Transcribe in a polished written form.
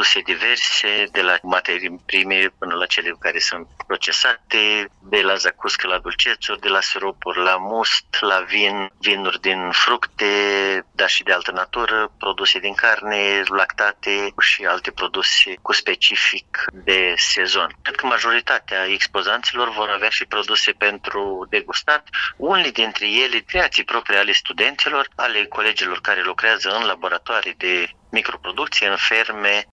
produse diverse, de la materii prime până la cele care sunt procesate, de la zacuscă la dulcețuri, de la siropuri la must, la vin, vinuri din fructe, dar și de altă natură, produse din carne, lactate și alte produse cu specific de sezon. Cred că majoritatea expozanților vor avea și produse pentru degustat, unele dintre ele creații proprii ale studenților, ale colegilor care lucrează în laboratoare de microproducție, în ferme,